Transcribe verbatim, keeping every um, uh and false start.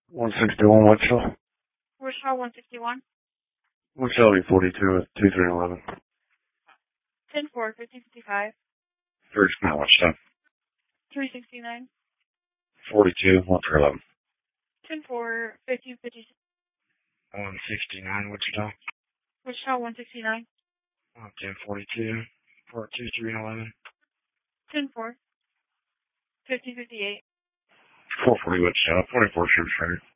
one sixty-one Wichita. Wichita one sixty-one. Wichita be forty-two with two three eleven. ten four, fifty fifty-five. First now Wichita. three sixty-nine. forty-two, one three eleven. ten four, fifty fifty-six. one sixty-nine Wichita. Wichita one sixty-nine. ten forty-two, forty-two, three eleven. ten four. fifty fifty-eight. four forty Wichita, forty-four Sugar Trader.